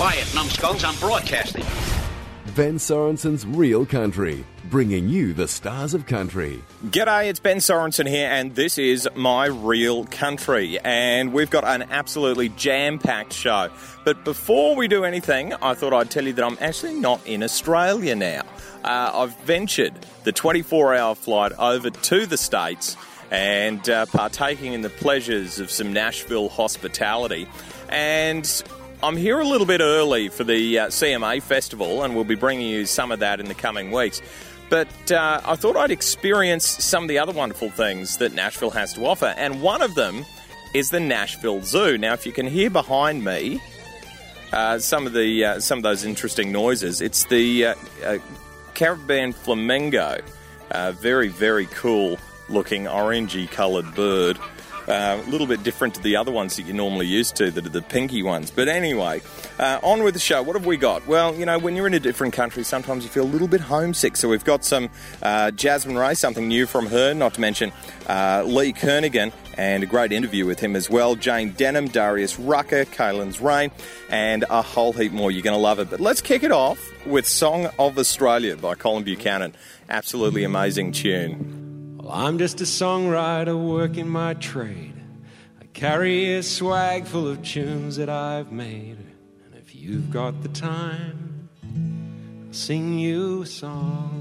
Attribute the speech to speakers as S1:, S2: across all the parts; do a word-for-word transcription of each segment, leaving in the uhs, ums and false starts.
S1: Quiet, numbskulls, I'm broadcasting.
S2: Ben Sorensen's Real Country, bringing you the stars of country.
S3: G'day, it's Ben Sorensen here, and this is My Real Country, and we've got an absolutely jam-packed show. But before we do anything, I thought I'd tell you that I'm actually not in Australia now. Uh, I've ventured the twenty-four hour flight over to the States and uh, partaking in the pleasures of some Nashville hospitality. And I'm here a little bit early for the uh, C M A Festival, and we'll be bringing you some of that in the coming weeks. But uh, I thought I'd experience some of the other wonderful things that Nashville has to offer, and one of them is the Nashville Zoo. Now, if you can hear behind me uh, some of the uh, some of those interesting noises, it's the uh, uh, Caribbean flamingo, uh, very, very cool-looking orangey-coloured bird. Uh, a little bit different to the other ones that you're normally used to, that are the pinky ones. But anyway, uh, on with the show. What have we got? Well, you know, when you're in a different country, sometimes you feel a little bit homesick. So we've got some uh, Jasmine Ray, something new from her, not to mention uh, Lee Kernaghan, and a great interview with him as well. Jane Denham, Darius Rucker, Kaylin's Rain, and a whole heap more. You're going to love it. But let's kick it off with Song of Australia by Colin Buchanan. Absolutely amazing tune.
S4: Well, I'm just a songwriter working my trade. I carry a swag full of tunes that I've made. And if you've got the time, I'll sing you a song.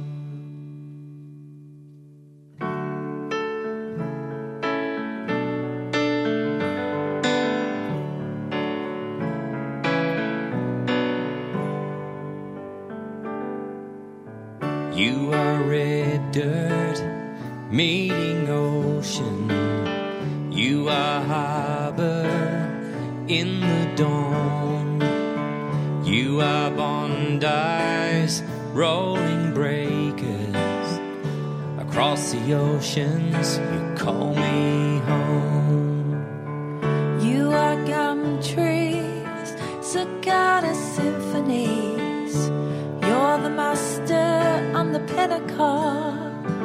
S4: You are red dirt meeting ocean. You are harbor in the dawn. You are Bondi's rolling breakers. Across the oceans, you call me home.
S5: You are gum trees, cicada symphonies. You're the master on the Pentecost.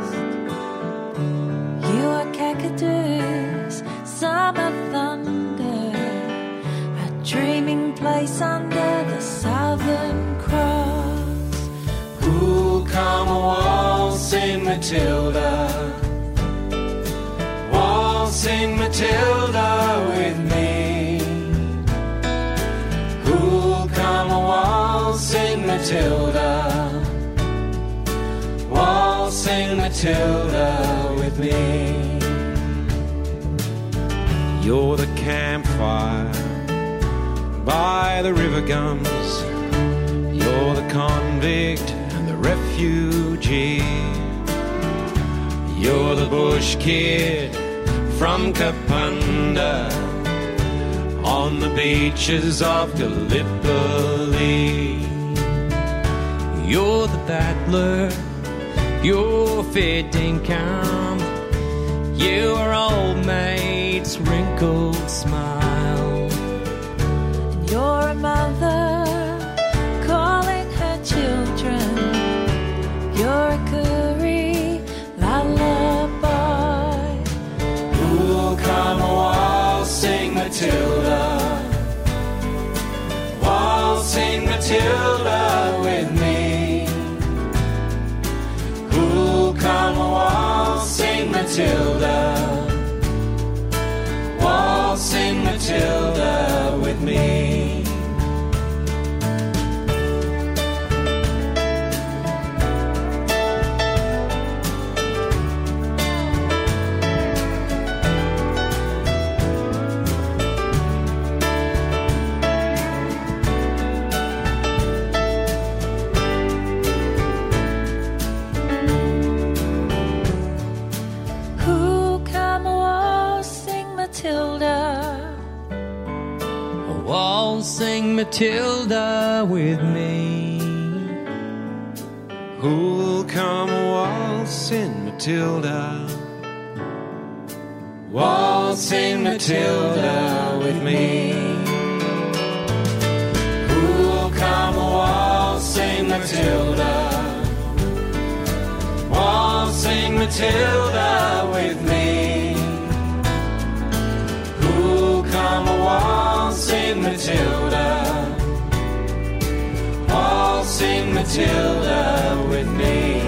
S5: You are Cacadus, summer thunder, a dreaming place under the Southern Cross.
S4: Who'll come waltzing Matilda, waltzing Matilda with me? Who'll come waltzing Matilda, waltzing Matilda with me? You're the campfire by the river gums. You're the convict and the refugee. You're the bush kid from Kapunda on the beaches of Gallipoli. You're the battler, you're fit income. Your old mate's wrinkled smile.
S5: And you're a mother calling her children. You're a curry lullaby.
S4: Who'll come waltzing Matilda, waltzing Matilda with me? Who'll come waltzing Matilda, waltzing Matilda with me? Waltzing Matilda with me. Who'll come waltzing Matilda, waltzing Matilda with me? Who'll come waltzing Matilda, waltzing Matilda with me? Who'll come waltzing Matilda, sing Matilda with me.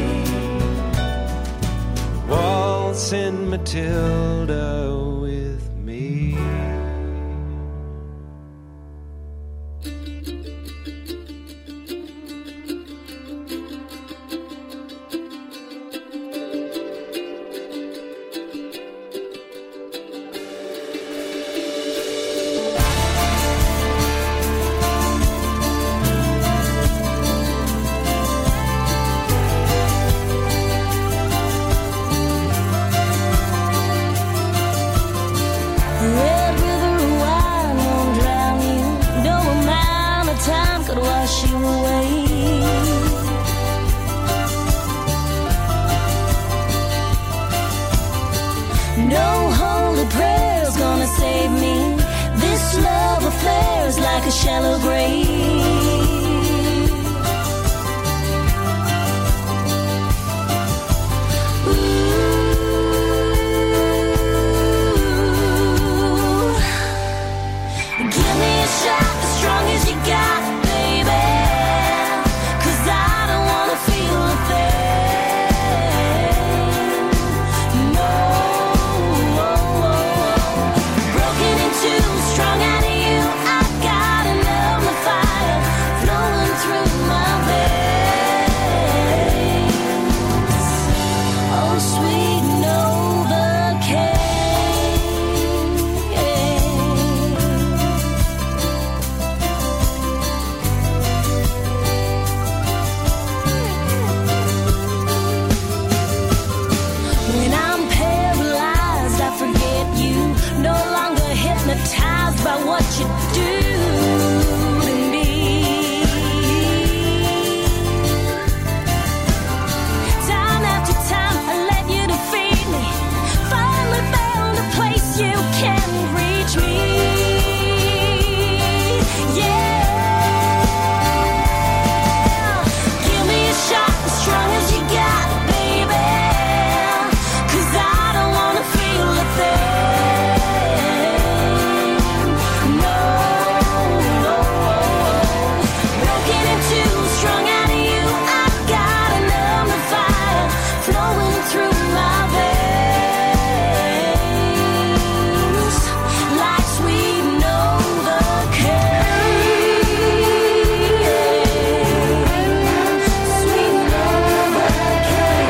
S4: Waltzing Matilda with me.
S5: Red river of wine won't drown you. No amount of time could wash you away. No holy prayer's gonna save me. This love affair is like a shallow grave. Give me a shot as strong as you got, baby. 'Cause I don't wanna feel a thing. No, broken in two, strung out of you. I got enough of fire flowing through my veins. Oh, sweet Novocaine. When I'm paralyzed, I forget you. No longer hypnotized by what you do to me. Time after time, I let you defeat me. Finally found a place you can reach me. Yeah. Give me a shot as strong as you got, baby. 'Cause I don't wanna feel a thing. No, no, broken in two, strung out of you. I got enough of fire flowing through my veins, like sweet Novocaine. Sweet Novocaine.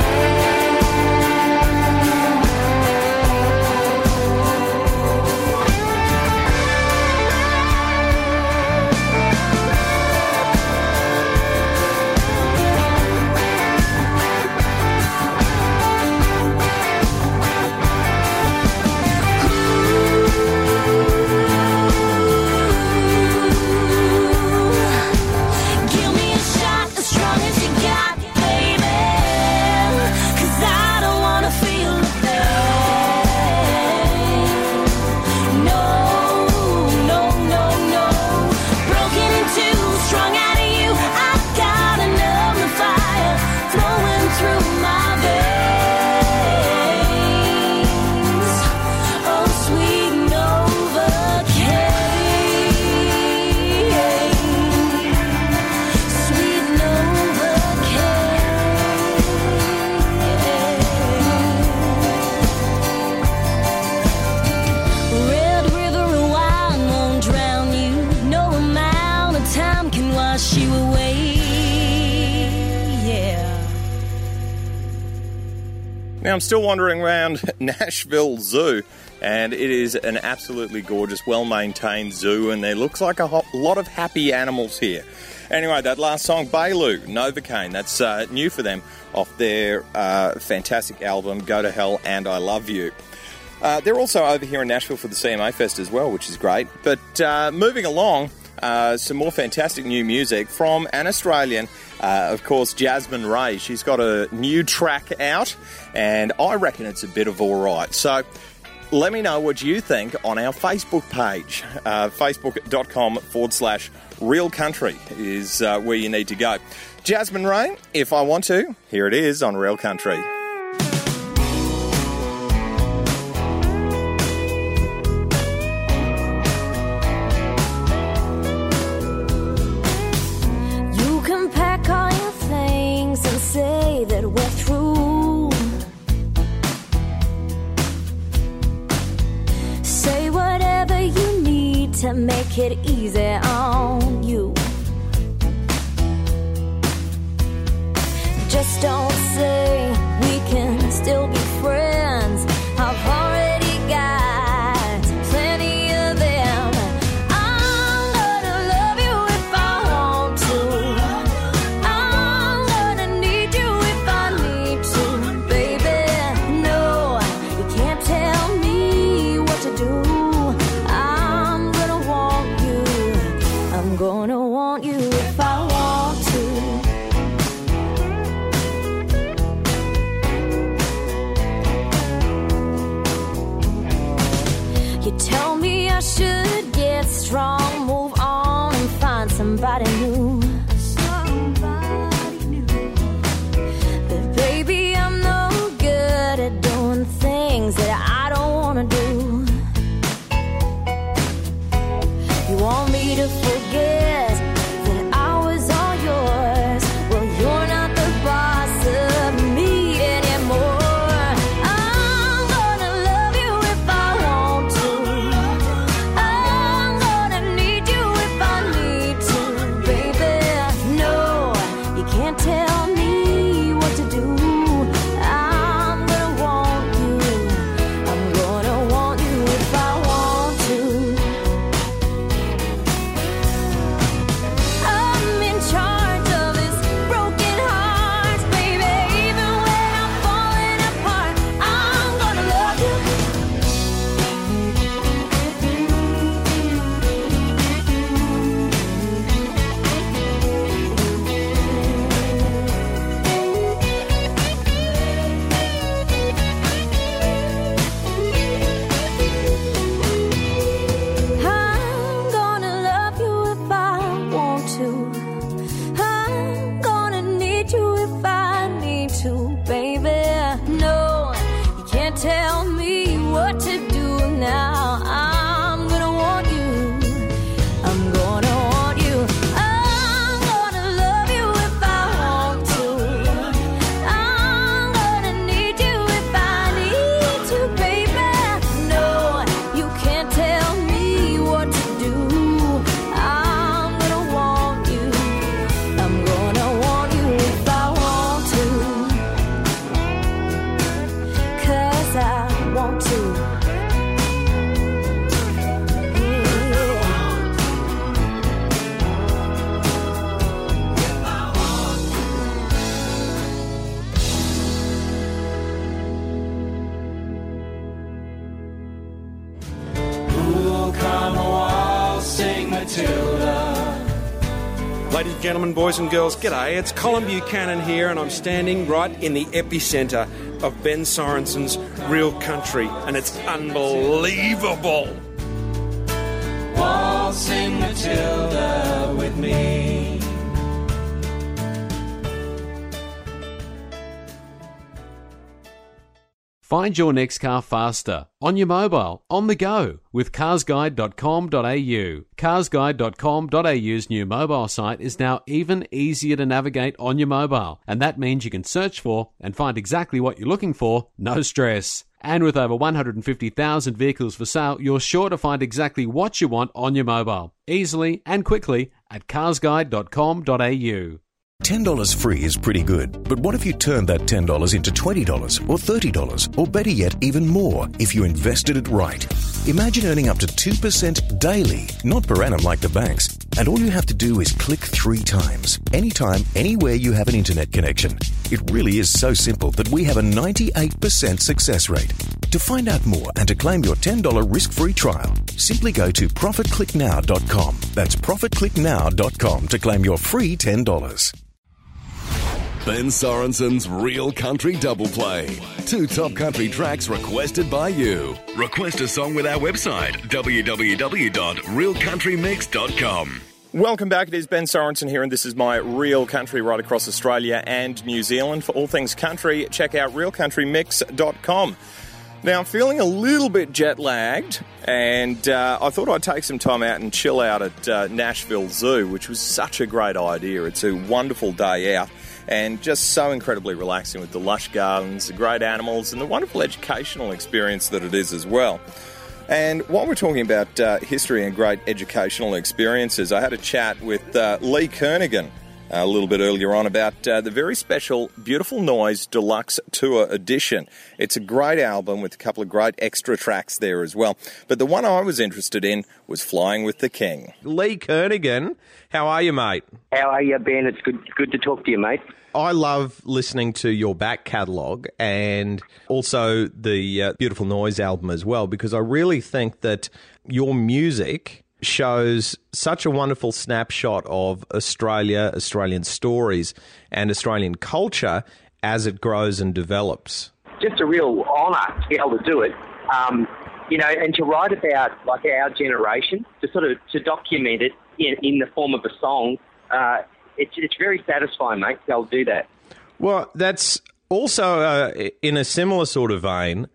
S5: Give me a shot as strong as you got, baby. 'Cause I don't wanna feel a thing. No, no, no, no. Broken in two, strung out of you. I got enough of fire flowing through my veins. Oh, sweet Novocaine. Sweet Novocaine. Red river of wine won't drown you. No amount of time can wash you away. Yeah.
S3: Now, I'm still wandering around Nashville Zoo, and it is an absolutely gorgeous, well-maintained zoo, and there looks like a ho- lot of happy animals here. Anyway, that last song, Bailu, Novocaine, that's uh, new for them off their uh, fantastic album, Go to Hell and I Love You. Uh, they're also over here in Nashville for the C M A Fest as well, which is great. But uh, moving along, uh, some more fantastic new music from an Australian, uh, of course, Jasmine Ray. She's got a new track out, and I reckon it's a bit of all right. So let me know what you think on our Facebook page. Uh, Facebook.com forward slash Real Country is uh, where you need to go. Jasmine Ray, If I Want To, here it is on Real Country.
S5: You can pack all take it easy on you. Just don't say we can still be friends. I've already got plenty of them. I'm gonna love you if I want to. I'm gonna need you if I need to, baby. No, you can't tell me what to do. I'm gonna want you. I'm gonna want you if I want to. You tell me I should get strong, move on and find somebody new. Somebody new. But baby, I'm no good at doing things that I don't want to do. You want me to forget that I was all yours. Well, you're not the boss of me anymore. I'm gonna love you if I want to. I'm gonna need you if I need to, baby. No, you can't tell me what to do. I'm gonna want you. I'm gonna want you if I want to. I'm in charge of this broken heart, baby. Even when I'm falling apart, I'm gonna love you. I'm gonna love you if I want to. I'm gonna need you if I need to, baby. No, you can't tell me what to do now. I'm gonna want you. I'm gonna want you. I'm gonna love you if I want to. I'm gonna need you if I need to, baby. No, you can't tell me what to do. I'm gonna want you. I'm gonna want you if I want to. 'Cause I want to. Yeah.
S4: Ladies and gentlemen, boys and girls, g'day. It's Colin Buchanan here, and I'm standing right in the epicentre of Ben Sorensen's Real Country, and it's unbelievable. Waltzing Matilda with me.
S6: Find your next car faster, on your mobile, on the go, with cars guide dot com dot a u. cars guide dot com dot a u's new mobile site is now even easier to navigate on your mobile, and that means you can search for and find exactly what you're looking for, no stress. And with over one hundred fifty thousand vehicles for sale, you're sure to find exactly what you want on your mobile, easily and quickly at cars guide dot com dot a u.
S7: ten dollars free is pretty good, but what if you turned that ten dollars into twenty dollars or thirty dollars, or better yet, even more if you invested it right? Imagine earning up to two percent daily, not per annum like the banks, and all you have to do is click three times, anytime, anywhere you have an internet connection. It really is so simple that we have a ninety-eight percent success rate. To find out more and to claim your ten dollars risk-free trial, simply go to profit click now dot com. That's profit click now dot com to claim your free ten dollars.
S2: Ben Sorensen's Real Country Double Play. Two top country tracks requested by you. Request a song with our website, w w w dot real country mix dot com.
S3: Welcome back. It is Ben Sorensen here, and this is my Real Country right across Australia and New Zealand. For all things country, check out real country mix dot com. Now, I'm feeling a little bit jet-lagged, and uh, I thought I'd take some time out and chill out at uh, Nashville Zoo, which was such a great idea. It's a wonderful day out and just so incredibly relaxing with the lush gardens, the great animals, and the wonderful educational experience that it is as well. And while we're talking about uh, history and great educational experiences, I had a chat with uh, Lee Kernaghan a little bit earlier on about uh, the very special Beautiful Noise Deluxe Tour Edition. It's a great album with a couple of great extra tracks there as well. But the one I was interested in was Flying with the King.
S8: Lee Kernaghan, how are you, mate?
S9: How are you, Ben? It's good good to talk to you, mate.
S8: I love listening to your back catalogue and also the uh, Beautiful Noise album as well, because I really think that your music shows such a wonderful snapshot of Australia, Australian stories and Australian culture as it grows and develops.
S9: Just a real honour to be able to do it, um, you know, and to write about like our generation, to sort of to document it in, in the form of a song. Uh, it's it's very satisfying, mate, to be able to do that.
S8: Well, that's also uh, in a similar sort of vein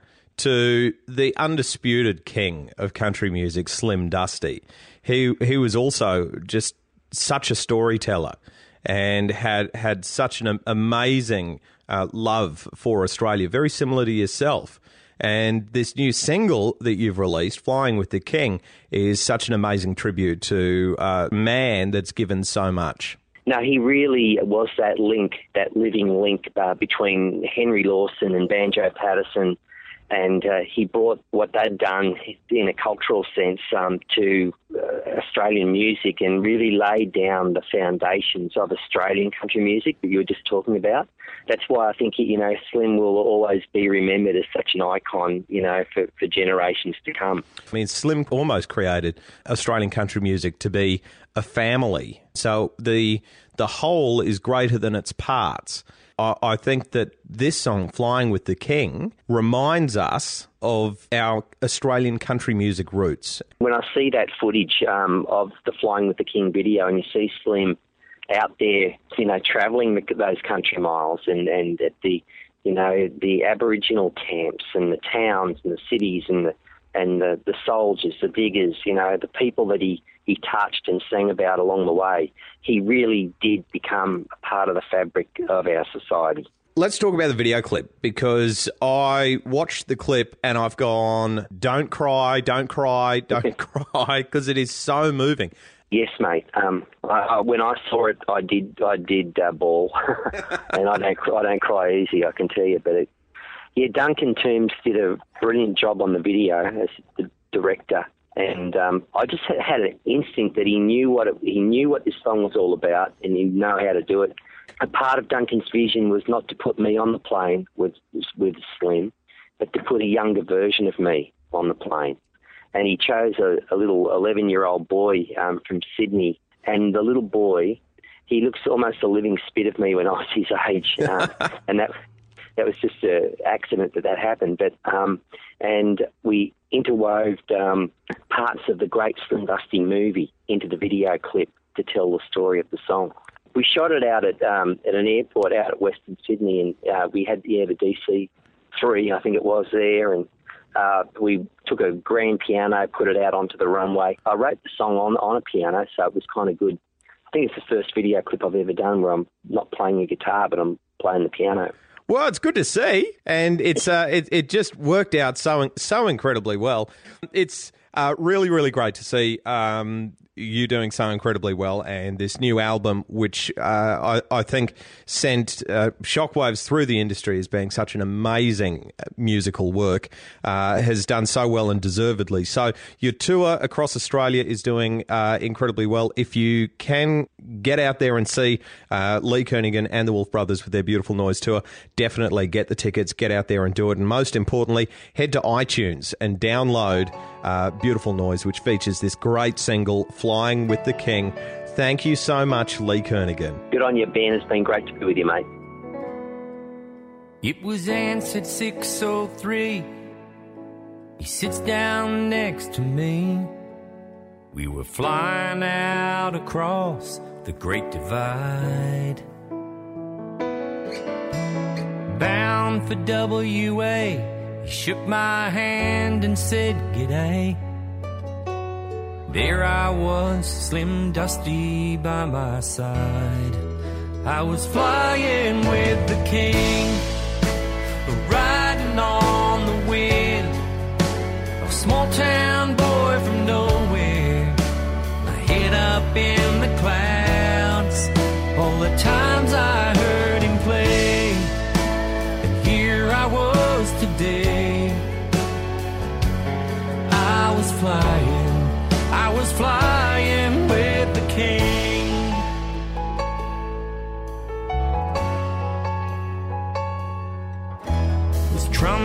S8: to the undisputed king of country music, Slim Dusty. He he was also just such a storyteller and had had such an amazing uh, love for Australia, very similar to yourself. And this new single that you've released, Flying with the King, is such an amazing tribute to a man that's given so much.
S9: No, he really was that link, that living link uh, between Henry Lawson and Banjo Patterson. And uh, he brought what they'd done in a cultural sense um, to uh, Australian music and really laid down the foundations of Australian country music that you were just talking about. That's why I think, you know, Slim will always be remembered as such an icon, you know, for, for generations to come.
S8: I mean, Slim almost created Australian country music to be a family. So the the whole is greater than its parts. I think that this song, Flying with the King, reminds us of our Australian country music roots.
S9: When I see that footage um, of the Flying with the King video and you see Slim out there, you know, travelling the, those country miles and, and at the, you know, the Aboriginal camps and the towns and the cities and the and the, the soldiers, the diggers, you know, the people that he, he touched and sang about along the way, he really did become a part of the fabric of our society.
S8: Let's talk about the video clip, because I watched the clip and I've gone, don't cry, don't cry, don't cry, because it is so moving.
S9: Yes, mate. Um, I, I, when I saw it, I did, I did uh, bawl, and I don't, I don't cry easy, I can tell you. But it, yeah, Duncan Toombs did a brilliant job on the video as the director, and um, I just had an instinct that he knew what it, he knew what this song was all about, and he knew how to do it. A part of Duncan's vision was not to put me on the plane with with Slim, but to put a younger version of me on the plane. And he chose a, a little eleven-year-old boy um, from Sydney, and the little boy, he looks almost a living spit of me when I was his age, um, and that that was just an accident that that happened. But um, and we interwove um, parts of the great Slim Dusty movie into the video clip to tell the story of the song. We shot it out at um, at an airport out at Western Sydney, and uh, we had yeah, the D C three, I think it was there, and uh, we took a grand piano, put it out onto the runway. I wrote the song on on a piano, so it was kind of good. I think it's the first video clip I've ever done where I'm not playing a guitar, but I'm playing the piano.
S8: Well, it's good to see, and it's uh, it it just worked out so so incredibly well. It's uh, really really great to see um, you doing so incredibly well, and this new album, which uh, I I think sent uh, shockwaves through the industry as being such an amazing musical work, uh, has done so well and deservedly. So your tour across Australia is doing uh, incredibly well. If you can get out there and see uh, Lee Kernaghan and the Wolf Brothers with their Beautiful Noise tour, definitely get the tickets, get out there and do it. And most importantly, head to iTunes and download uh, Beautiful Noise, which features this great single, Flying with the King. Thank you so much, Lee Kernaghan.
S9: Good on you, Ben. It's been great to be with you, mate.
S10: It was answered six oh three. He sits down next to me. We were flying out across the Great Divide, bound for W A. He shook my hand and said, "G'day." There I was, Slim Dusty by my side. I was flying with the king, riding on the wind of small town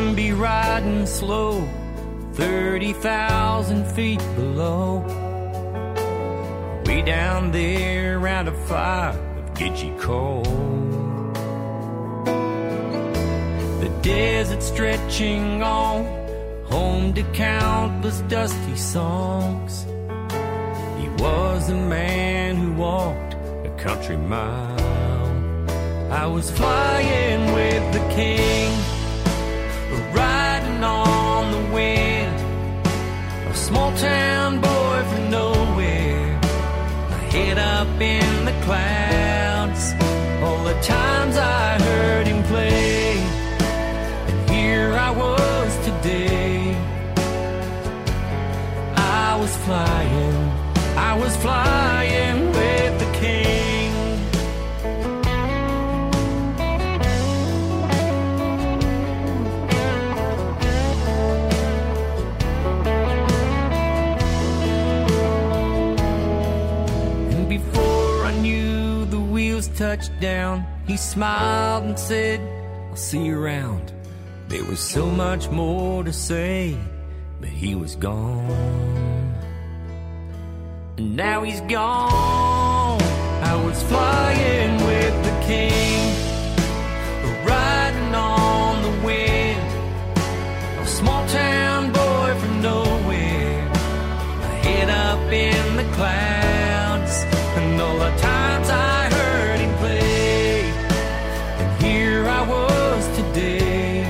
S10: sun be riding slow, thirty thousand feet below. Way down there around a fire of Gidgee coal. The desert stretching on, home to countless dusty songs. He was the man who walked a country mile. I was flying with the king, riding on the wind, a small town boy from nowhere, my head up in the clouds. All the times I heard him play, and here I was today. I was flying, I was flying with the king. Touchdown, he smiled and said, I'll see you around. There was so much more to say, but he was gone. And now he's gone. I was flying with the king, riding on the wind, a small town boy from nowhere, my head up in the clouds. And all the times I heard him play, and here I was today.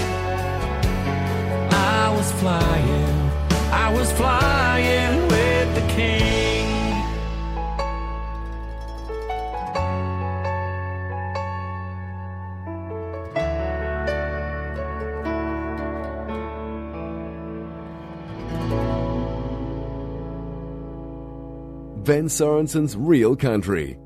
S10: I was flying, I was flying with the king.
S2: Ben Sorensen's Real Country.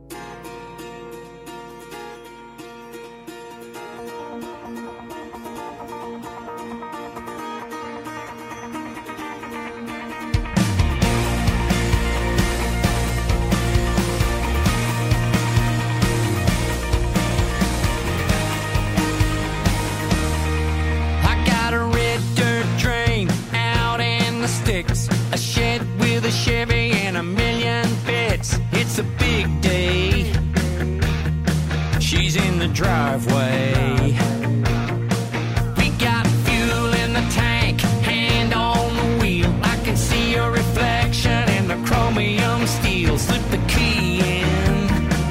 S10: I got a red dirt train out in the sticks, a shed with a Chevy and a million bits. It's a big day. She's in the driveway. We got fuel in the tank, hand on the wheel. I can see your reflection in the chromium steel. Slip the key in.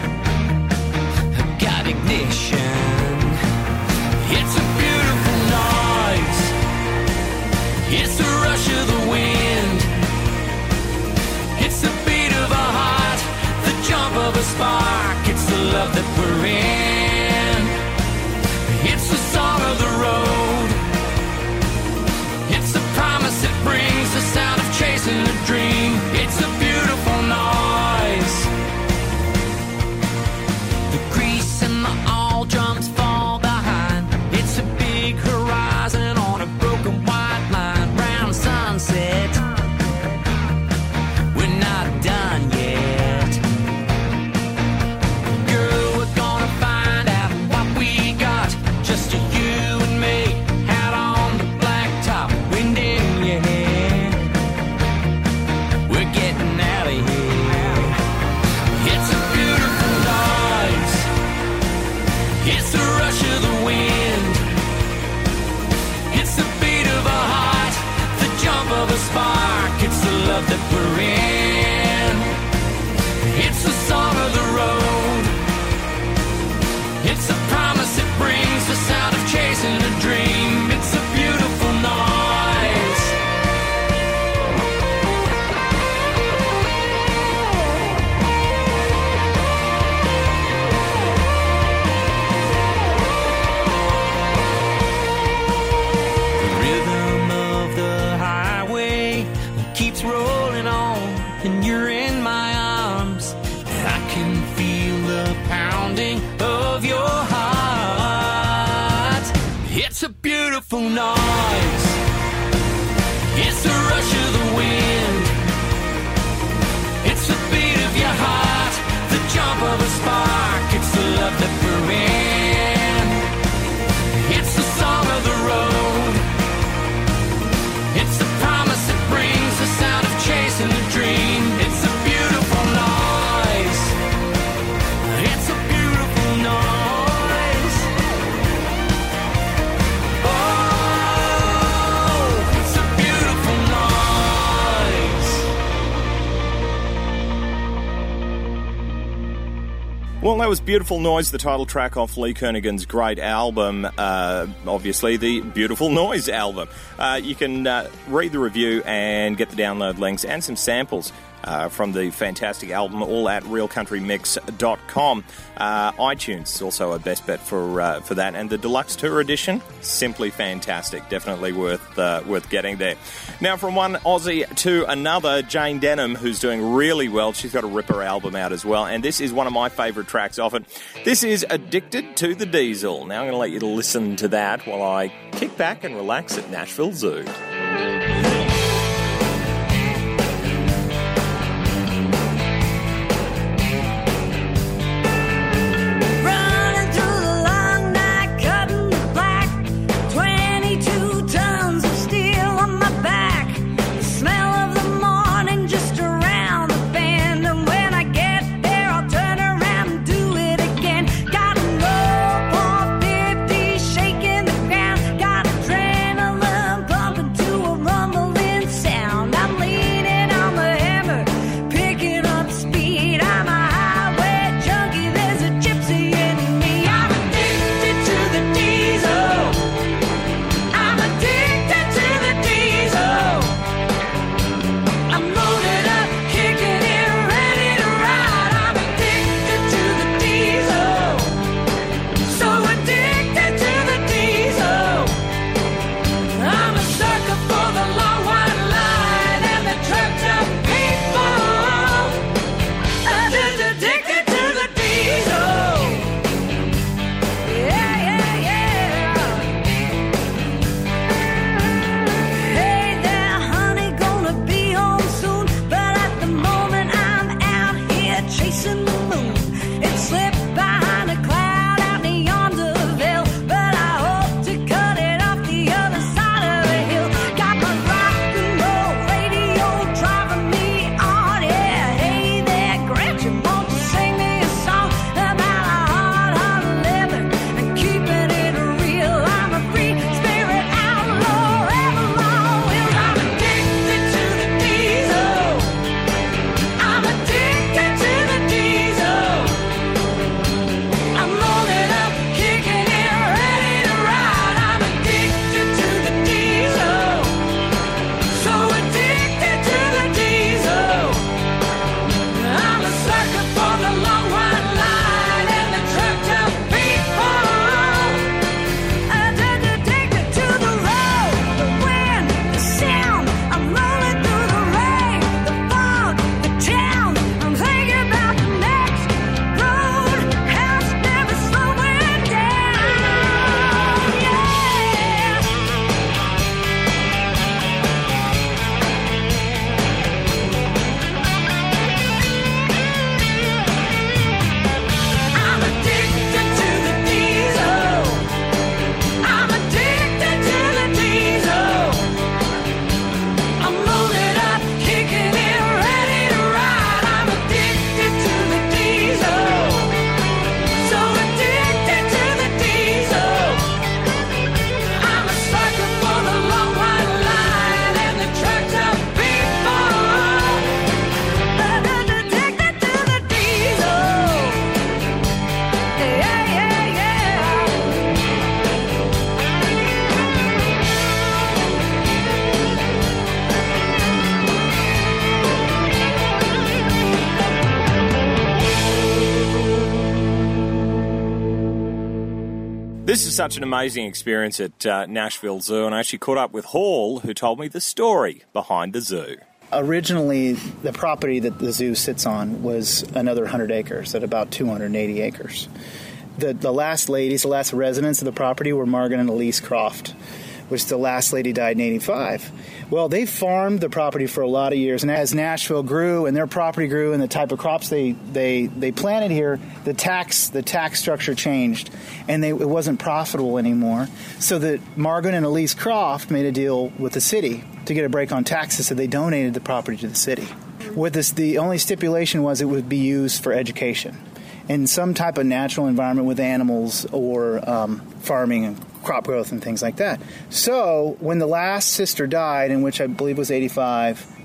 S10: Got ignition. It's a beautiful noise. It's the rush of the wind. It's the beat of a heart, the jump of a spark. It's the love that we're in. It's the song of the road. It's the promise that brings the sound of chasing a dream. It's a beautiful noise. The grease and the all drums fall behind. It's a big horizon on a broken white line. Round sunset, we're not done yet. Girl, we're gonna find out what we got. Just you and me out on the blacktop, wind in your hair. We're getting out of here. It's a beautiful noise. It's the rush of the wind. It's the beat of a heart, the jump of a spark. It's the love that we're in. It's the song of the road. It's the promise that brings the sound of chasing a dream. It's a beautiful noise. The rhythm of the highway keeps rolling on, and you're in my arms. I can feel the pounding of your heart. It's a beautiful noise. It's the rush of the wind. It's the beat of your heart, the jump of a spark. It's the love that we're in. It's the song of the road.
S3: Well, that was Beautiful Noise, the title track off Lee Kernaghan's great album, uh, obviously the Beautiful Noise album. Uh, you can uh, read the review and get the download links and some samples uh, from the fantastic album, all at real country mix dot com. Uh, iTunes is also a best bet for uh, for that. And the Deluxe Tour Edition, simply fantastic. Definitely worth uh, worth getting there. Now, from one Aussie to another, Jane Denham, who's doing really well. She's got a ripper album out as well. And this is one of my favourite tracks off it. This is Addicted to the Diesel. Now I'm going to let you listen to that while I kick back and relax at Nashville Zoo. This is such an amazing experience at uh, Nashville Zoo, and I actually caught up with Hall, who told me the story behind the zoo.
S11: Originally, the property that the zoo sits on was another one hundred acres, at about two hundred eighty acres. The the last ladies, the last residents of the property were Margaret and Elise Croft, which the last lady died in eighty-five. Well, they farmed the property for a lot of years, and as Nashville grew and their property grew and the type of crops they they, they planted here, the tax the tax structure changed, and they, it wasn't profitable anymore. So that Margaret and Elise Croft made a deal with the city to get a break on taxes, so they donated the property to the city. With this, the only stipulation was it would be used for education in some type of natural environment with animals or um, farming and crop growth and things like that. So when the last sister died, in which I believe was eighty-five,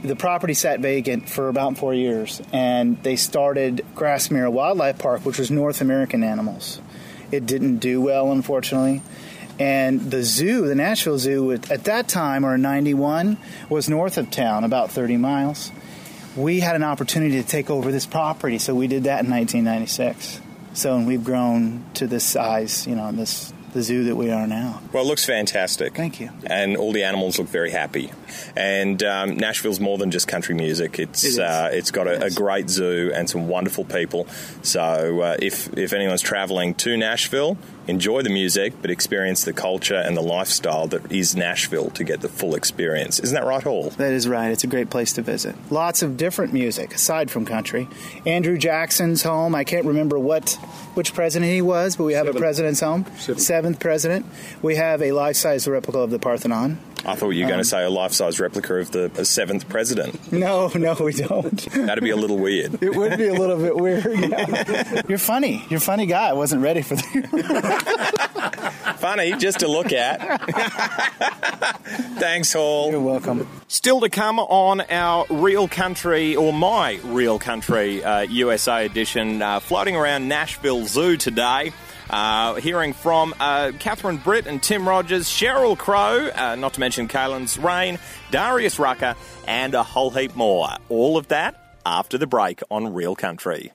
S11: the property sat vacant for about four years, and they started Grassmere Wildlife Park, which was North American animals. It didn't do well, unfortunately. And the zoo, the Nashville Zoo, at that time, or in ninety-one, was north of town, about thirty miles. We had an opportunity to take over this property, so we did that in nineteen ninety-six. So and we've grown to this size, you know, this the zoo that we are now.
S3: Well, it looks fantastic.
S11: Thank you.
S3: And all the animals look very happy. And um, Nashville's more than just country music. It's
S11: It is.
S3: uh, it's got a, a great zoo and some wonderful people. So uh, if if anyone's travelling to Nashville, enjoy the music, but experience the culture and the lifestyle that is Nashville to get the full experience. Isn't that right, Hall?
S11: That is right. It's a great place to visit. Lots of different music, aside from country. Andrew Jackson's home. I can't remember what which president he was, but we have
S12: Seventh.
S11: a president's home.
S12: Seventh.
S11: Seventh president. We have a life-size replica of the Parthenon.
S3: I thought you were going
S11: Um,
S3: to say a life-size replica of the seventh president.
S11: No, no, we don't.
S3: That'd be a little weird.
S11: It would be a little bit weird. Yeah. You're funny. You're a funny guy. I wasn't ready for that.
S3: Funny, just to look at. Thanks, Hall.
S11: You're welcome.
S3: Still to come on our Real Country, or my Real Country uh, U S A edition, uh, floating around Nashville Zoo today. Uh, hearing from uh, Catherine Britt and Tim Rogers, Sheryl Crow, uh, not to mention Kalen's Rain, Darius Rucker, and a whole heap more. All of that after the break on Real Country.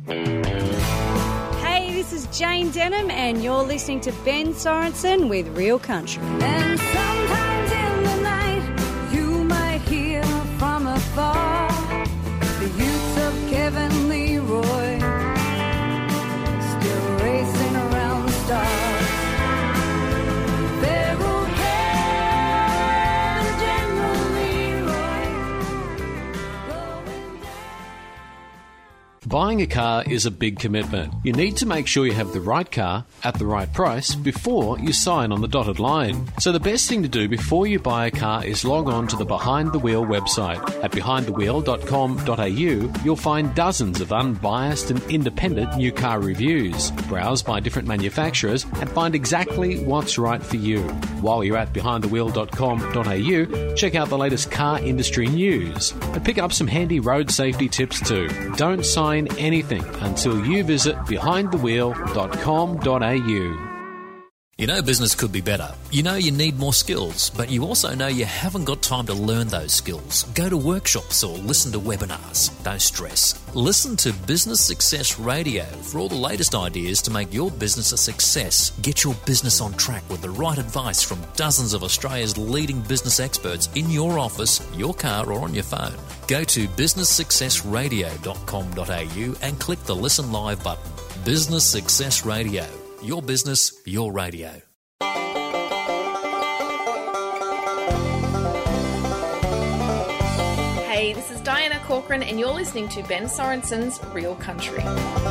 S13: Hey, this is Jane Denham, and you're listening to Ben Sorensen with Real Country.
S5: And sometimes in the night, you might hear from afar the youths of Kevin Leroy still racing around the stars. Feral Kevin, General Leroy, going down.
S6: Buying a car is a big commitment. You need to make sure you have the right car at the right price before you sign on the dotted line. So the best thing to do before you buy a car is log on to the Behind the Wheel website. At behind the wheel dot com dot a u, you'll find dozens of unbiased and independent new car reviews. Browse by different manufacturers and find exactly what's right for you. While you're at behind the wheel dot com dot a u, check out the latest car industry news and pick up some handy road safety tips too. Don't sign anything until you visit behind the wheel dot com dot a u.
S14: You know business could be better. You know you need more skills, but you also know you haven't got time to learn those skills. Go to workshops or listen to webinars. Don't stress. Listen to Business Success Radio for all the latest ideas to make your business a success. Get your business on track with the right advice from dozens of Australia's leading business experts in your office, your car or on your phone. Go to business success radio dot com dot a u and click the Listen Live button. Business Success Radio. Your business, your radio.
S15: Hey, this is Diana Corcoran, and you're listening to Ben Sorensen's Real Country.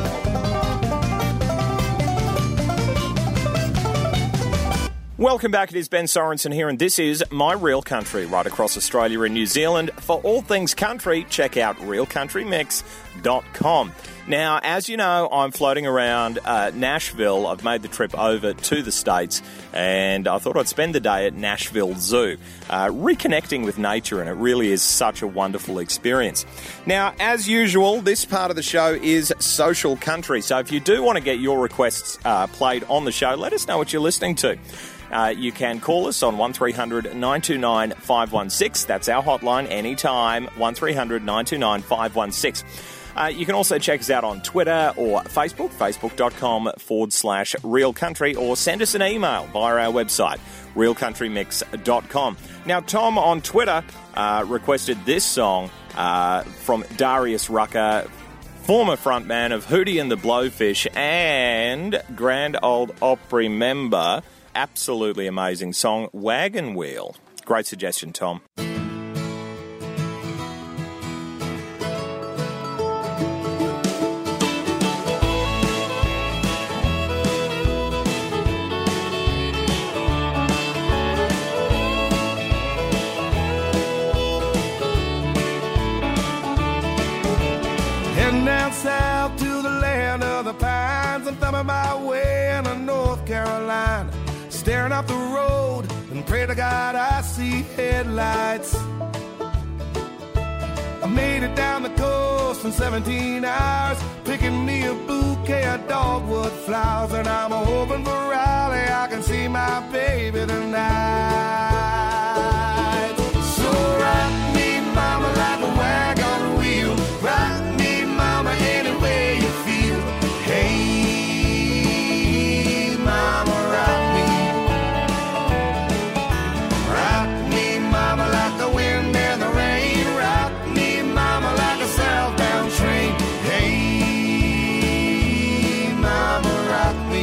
S3: Welcome back. It is Ben Sorensen here, and this is My Real Country, right across Australia and New Zealand. For all things country, check out real country mix dot com. Now, as you know, I'm floating around uh, Nashville. I've made the trip over to the States, and I thought I'd spend the day at Nashville Zoo, uh, reconnecting with nature, and it really is such a wonderful experience. Now, as usual, this part of the show is social country, so if you do want to get your requests uh, played on the show, let us know what you're listening to. Uh, you can call us on one three hundred nine two nine five one six. That's our hotline anytime, one three hundred nine two nine five one six. Uh, you can also check us out on Twitter or Facebook, facebook.com forward slash Real Country, or send us an email via our website, real country mix dot com. Now, Tom on Twitter uh, requested this song uh, from Darius Rucker, former frontman of Hootie and the Blowfish and Grand Ole Opry member. Absolutely amazing song, Wagon Wheel. Great suggestion, Tom.
S12: Heading down south to the land of the pines. I'm thumbing my way into North Carolina, staring up the road and pray to God I see headlights. made it down the coast in seventeen hours, picking me a bouquet of dogwood flowers, and I'm hoping for Raleigh I can see my baby tonight. So rock me, mama, like a wagon wheel. Rock me, mama, any way you feel. Hey, mama, rock me. Rock me, mama, like the wind and the rain. Rock me, mama, like a southbound train. Hey, mama, rock me.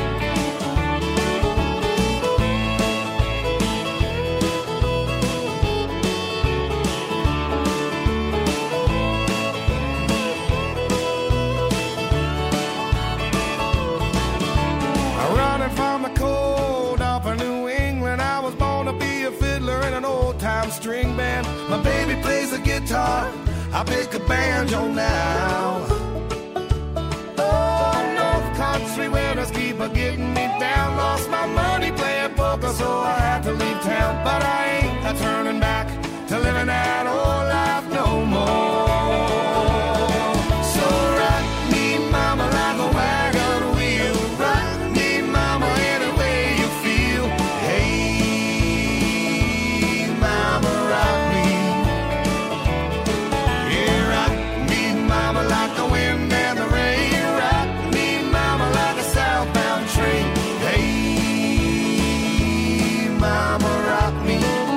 S12: Running from the cold up in New England, I was born to be a fiddler in an old-time string band. My baby plays the guitar, I pick a banjo now. Oh, North Country winners keep a getting me down. Lost my money playing poker, so I had to leave town. But I ain't a turning back to living that old life no more. So rock me, mama, like a wagon wheel. Rock me, mama, any way you feel. Hey, mama, rock me. Yeah, rock me, mama, like the wind and the rain. Rock me, mama, like a southbound train. Hey, mama, rock me.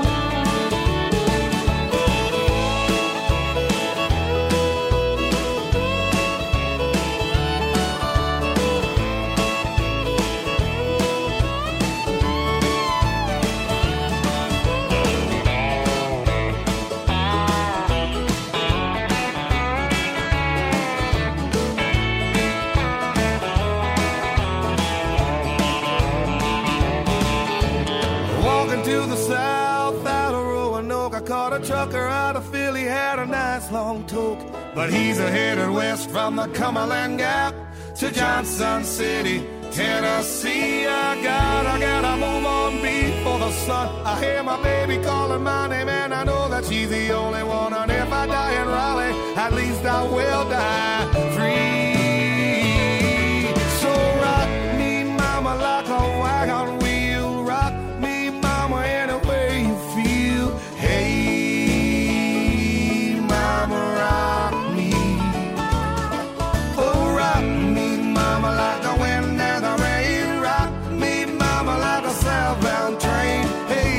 S12: Walking to the south out of Roanoke, I caught a trucker out of Philly, had a nice long toke. But he's a headed west from the Cumberland Gap to Johnson City, Tennessee. I gotta, gotta move on before the sun. I hear my baby calling my name, and I know that she's the only one. And if I die in Raleigh, at least I will die free. So rock me, mama, like a wagon wheel. Rock me, mama, any way you feel. Hey, mama, rock me. Oh, rock me, mama, like the wind and the rain. Rock me, mama, like a southbound train. Hey,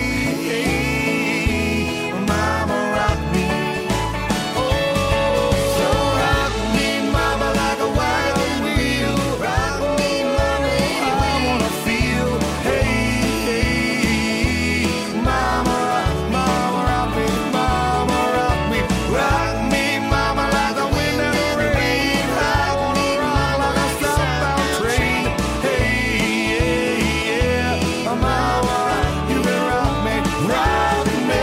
S12: hey, mama, rock me. Oh, so rock me, mama, like a wagon wheel. Rock me, mama, I wanna feel. Hey, hey, mama, rock, mama, rock me, mama, rock me. Rock me, mama, like the wind and the rain. I wanna rock like a southbound train. Hey, yeah, yeah, mama, you can rock me, rock me.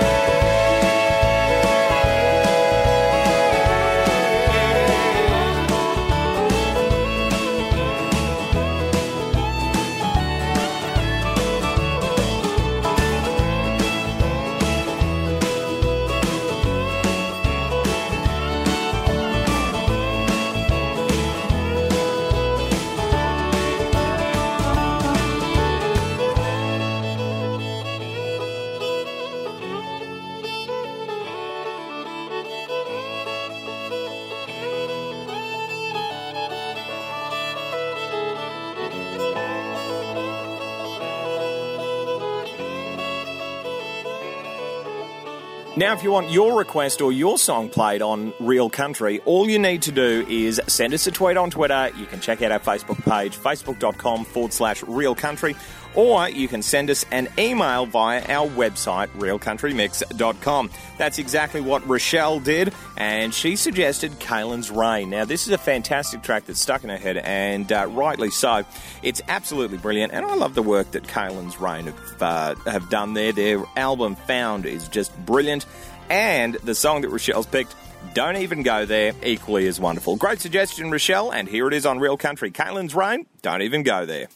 S3: Now, if you want your request or your song played on Real Country, all you need to do is send us a tweet on Twitter. You can check out our Facebook page, facebook.com forward slash Real Country, or you can send us an email via our website, real country mix dot com. That's exactly what Rochelle did, and she suggested Kaylin's Rain. Now, this is a fantastic track that's stuck in her head, and uh, rightly so. It's absolutely brilliant, and I love the work that Kaylin's Rain have, uh, have done there. Their album, Found, is just brilliant, and the song that Rochelle's picked, Don't Even Go There, equally as wonderful. Great suggestion, Rochelle, and here it is on Real Country. Kaylin's Rain, Don't Even Go There.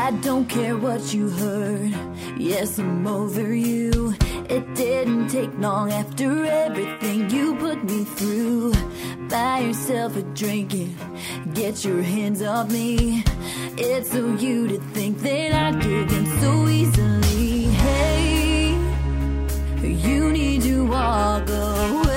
S5: I don't care what you heard. Yes, I'm over you. It didn't take long after everything you put me through. Buy yourself a drink and get your hands off me. It's so you to think that I'd give in so easily. Hey, you need to walk away.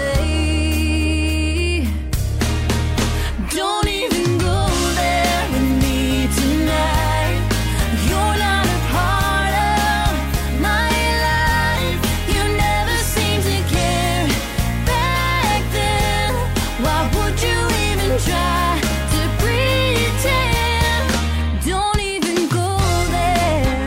S5: Don't even go there with me tonight. You're not a part of my life. You never seemed to care back then. Why would you even try to pretend? Don't even go there.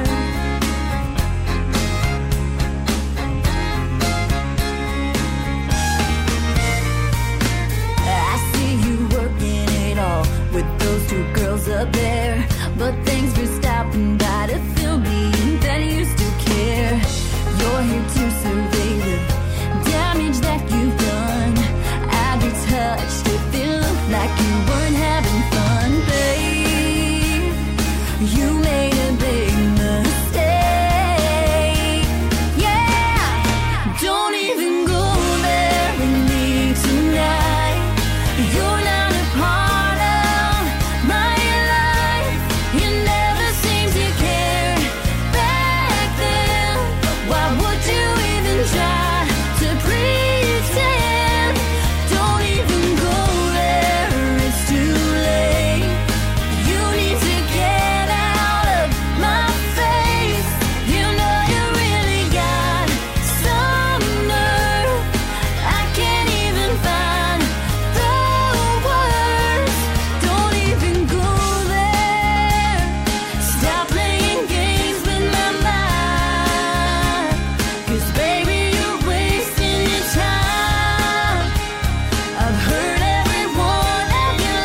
S5: I see you working it all with those two girls up there. But thanks for stopping by to fill me in that you still care. You're here to survey the damage that you've done. I'd be touched if it looked like you weren't having fun, babe. You made a big mistake. Yeah, don't even go there with me tonight. You're not a part of my life. You never seemed to care back then. Why would you even try to pretend? Don't even go there, it's too late. You need to get out of my face. You know you really got some nerve. I can't even find the words. Don't even go there. Stop playing games with my mind. 'Cause baby, you're wasting your time. I've heard every one of your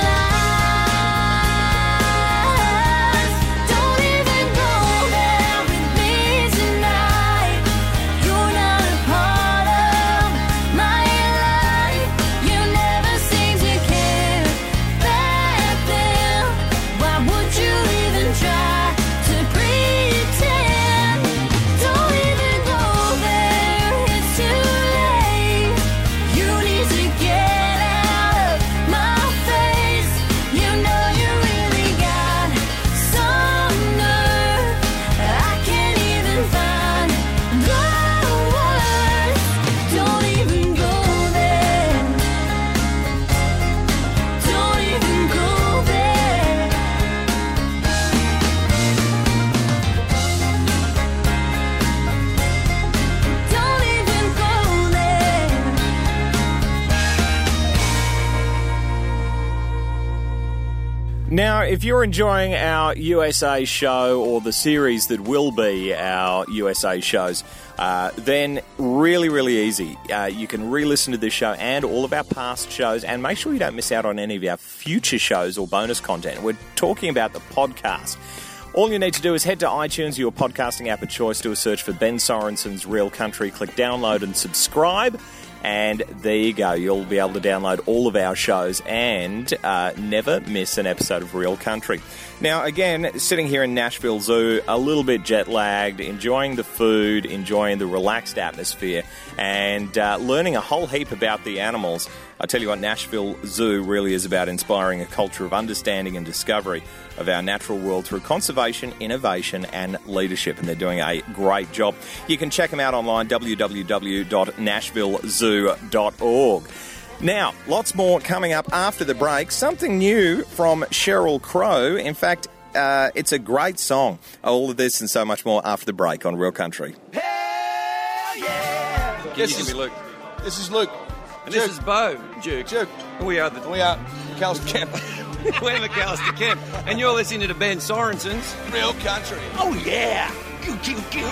S5: lies. Don't even go there with me tonight. You're not a part of my life. You never seemed to care back then. Why would you even try to pretend? Don't even go there, it's too late. You need to get out of my face. You know you really got some nerve. I can't even find the words. Don't even go there. Don't even go there. Don't even go there.
S3: Now, if you're enjoying our U S A show or the series that will be our U S A shows, uh, then really, really easy. Uh, you can re-listen to this show and all of our past shows, and make sure you don't miss out on any of our future shows or bonus content. We're talking about the podcast. All you need to do is head to iTunes, your podcasting app of choice, do a search for Ben Sorensen's Real Country, click download and subscribe, and there you go. You'll be able to download all of our shows and uh, never miss an episode of Real Country. Now, again, sitting here in Nashville Zoo, a little bit jet-lagged, enjoying the food, enjoying the relaxed atmosphere, and uh, learning a whole heap about the animals. I tell you what, Nashville Zoo really is about inspiring a culture of understanding and discovery of our natural world through conservation, innovation, and leadership, and they're doing a great job. You can check them out online, w w w dot nashville zoo dot org. Now, lots more coming up after the break. Something new from Sheryl Crow. In fact, uh, it's a great song. All of this and so much more after the break on Real Country.
S16: Can this you give is, me Luke? This is Luke. And Duke. This is Bo. Duke. Duke. And we are the... We are McAllister Camp. We're McAllister Camp. And you're listening to Ben Sorensen's Real Country. Oh, yeah. Goo, goo, goo.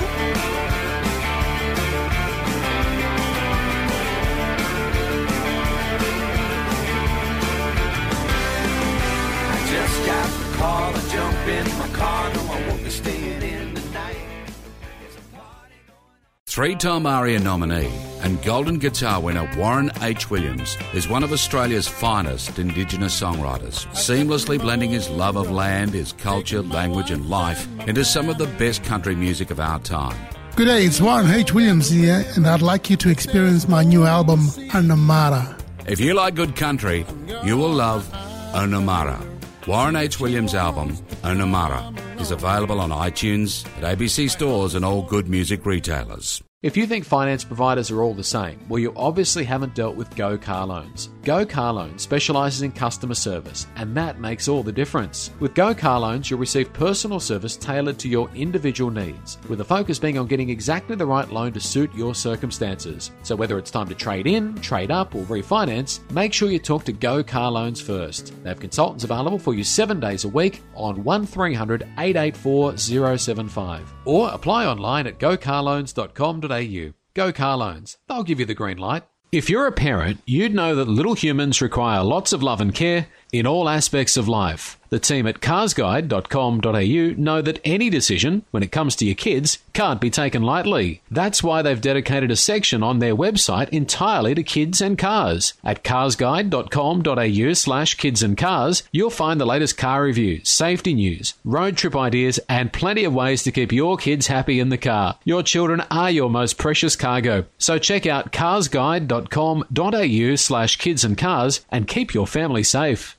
S12: Just got the call, I jump in my car, no, I won't be staying in tonight.
S17: Three-time ARIA nominee and Golden Guitar winner Warren H. Williams is one of Australia's finest Indigenous songwriters, seamlessly blending his love of land, his culture, language and life into some of the best country music of our time.
S18: Good day, it's Warren H. Williams here, and I'd like you to experience my new album, Onamara.
S17: If you like good country, you will love Onamara. Warren H. Williams' album, Onamara, is available on iTunes, at A B C stores and all good music retailers.
S6: If you think finance providers are all the same, well, you obviously haven't dealt with Go Car Loans. Go Car Loans specialises in customer service, and that makes all the difference. With Go Car Loans, you'll receive personal service tailored to your individual needs, with the focus being on getting exactly the right loan to suit your circumstances. So whether it's time to trade in, trade up, or refinance, make sure you talk to Go Car Loans first. They have consultants available for you seven days a week on one three hundred, eight eight four, zero seven five, or apply online at go car loans dot com dot a u. Go Car Loans. They'll give you the green light. If you're a parent, you'd know that little humans require lots of love and care in all aspects of life. The team at cars guide dot com dot a u know that any decision, when it comes to your kids, can't be taken lightly. That's why they've dedicated a section on their website entirely to kids and cars. At cars guide dot com dot a u slash kids and cars, you'll find the latest car reviews, safety news, road trip ideas, and plenty of ways to keep your kids happy in the car. Your children are your most precious cargo. So check out cars guide dot com dot a u slash kids and cars and keep your family safe.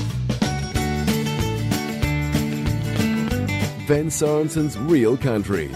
S2: Ben Sorensen's Real Country.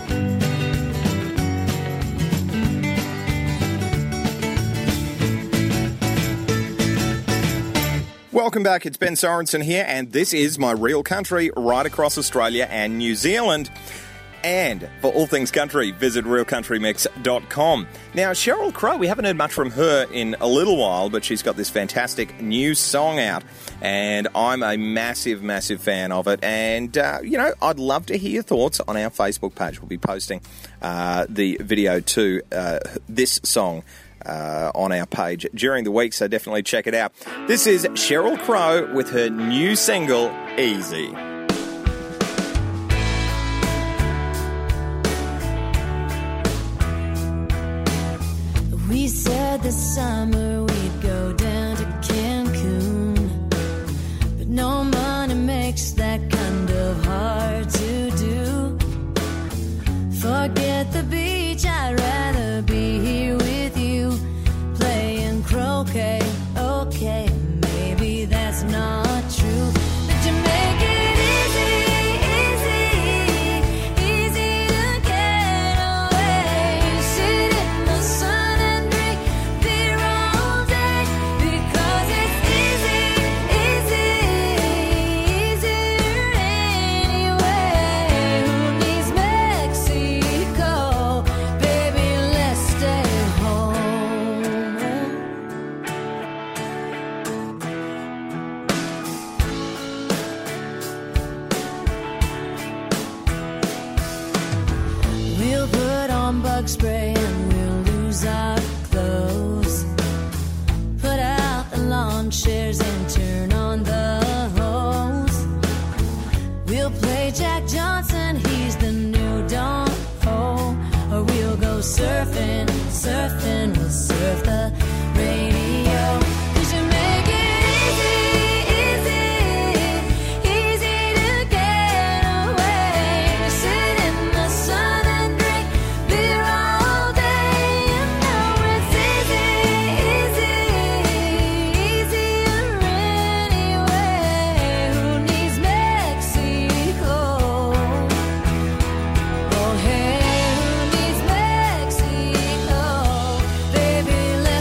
S3: Welcome back, it's Ben Sorensen here, and this is my Real Country right across Australia and New Zealand. And for all things country, visit real country mix dot com. Now, Sheryl Crow, we haven't heard much from her in a little while, but she's got this fantastic new song out, and I'm a massive, massive fan of it. And, uh, you know, I'd love to hear your thoughts on our Facebook page. We'll be posting uh, the video to uh, this song uh, on our page during the week, so definitely check it out. This is Sheryl Crow with her new single, Easy.
S5: We said this summer we'd go down to Cancun, but no money makes that kind of hard to do. Forget the beach, I'd rather be here with you, playing croquet. Okay, maybe that's not true, but you make it easy, easy, easy to get away. You sit in the sun and drink beer all day, because it's easy, easy, easier anyway. Who needs Mexico? Baby, let's stay home. We'll put on bug spray and we'll lose our clothes. Put out the lawn chairs and turn on the hose. We'll play Jack Johnson, he's the new Don Ho. Or we'll go surfing, surfing, we'll surf the radio. 'Cause you make it easy, easy, easy to get away. You sit in the sun and drink beer all day. You know it's easy, easy, easier anyway. Who needs Mexico? Oh hey, who needs Mexico? Baby,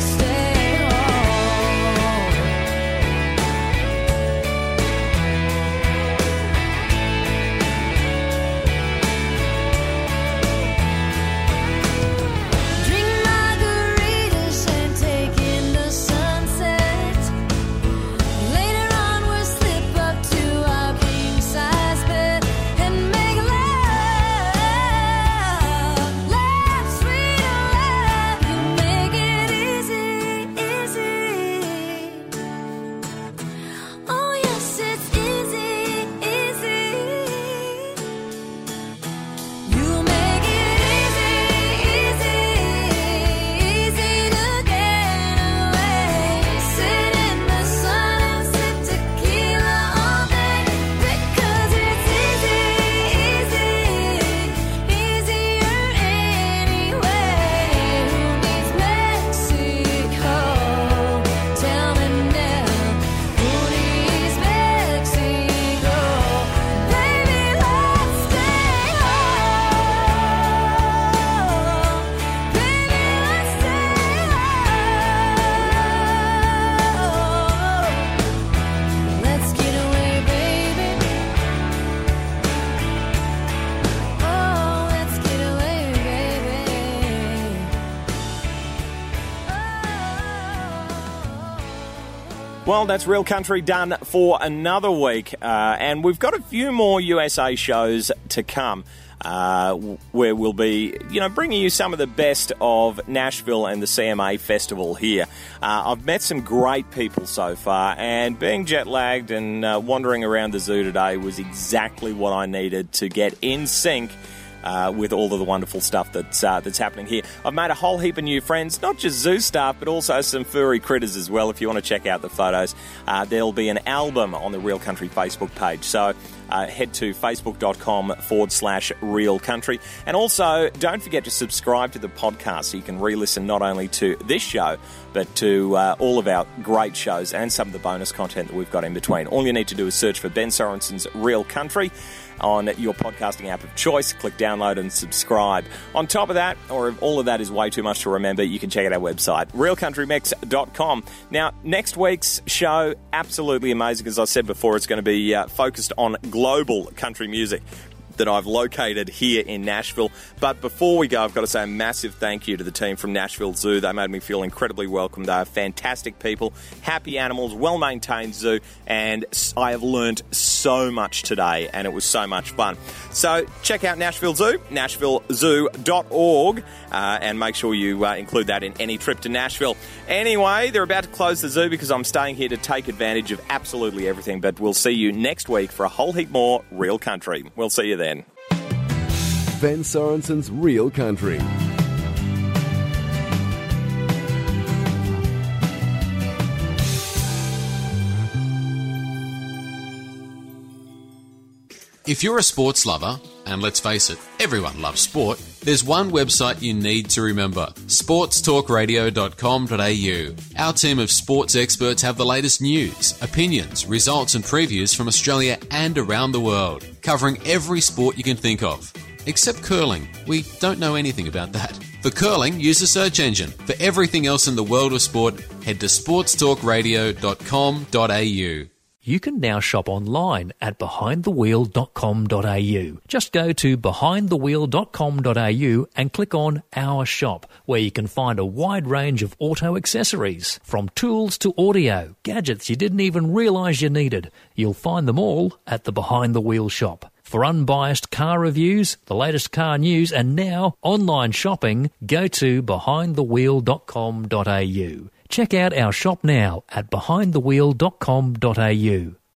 S3: Well, that's Real Country done for another week, uh, and we've got a few more U S A shows to come, uh, where we'll be, you know, bringing you some of the best of Nashville and the C M A Festival here. Uh, I've met some great people so far, and being jet-lagged and uh, wandering around the zoo today was exactly what I needed to get in sync Uh, with all of the wonderful stuff that's uh, that's happening here. I've made a whole heap of new friends, not just zoo staff, but also some furry critters as well. If you want to check out the photos, uh, there'll be an album on the Real Country Facebook page. So uh, head to facebook.com forward slash Real Country. And also, don't forget to subscribe to the podcast so you can re-listen not only to this show, but to uh, all of our great shows and some of the bonus content that we've got in between. All you need to do is search for Ben Sorensen's Real Country on your podcasting app of choice. Click download and subscribe. On top of that, or if all of that is way too much to remember, you can check out our website, real country mix dot com. Now, next week's show, absolutely amazing. As I said before, it's going to be uh, focused on global country music that I've located here in Nashville. But before we go, I've got to say a massive thank you to the team from Nashville Zoo. They made me feel incredibly welcome. They are fantastic people, happy animals, well-maintained zoo, and I have learned so much today, and it was so much fun. So check out Nashville Zoo, nashville zoo dot org, uh, and make sure you uh, include that in any trip to Nashville. Anyway, they're about to close the zoo because I'm staying here to take advantage of absolutely everything, but we'll see you next week for a whole heap more Real Country. We'll see you then.
S2: Ben Sorensen's Real Country.
S6: If you're a sports lover, and let's face it, everyone loves sport, there's one website you need to remember, sports talk radio dot com dot a u. Our team of sports experts have the latest news, opinions, results and previews from Australia and around the world, covering every sport you can think of. Except curling. We don't know anything about that. For curling, use a search engine. For everything else in the world of sport, head to sports talk radio dot com dot a u.
S14: You can now shop online at behind the wheel dot com dot a u. Just go to behind the wheel dot com dot a u and click on Our Shop, where you can find a wide range of auto accessories, from tools to audio, gadgets you didn't even realise you needed. You'll find them all at the Behind the Wheel shop. For unbiased car reviews, the latest car news, and now online shopping, go to behind the wheel dot com dot a u. Check out our shop now at behind the wheel dot com dot a u.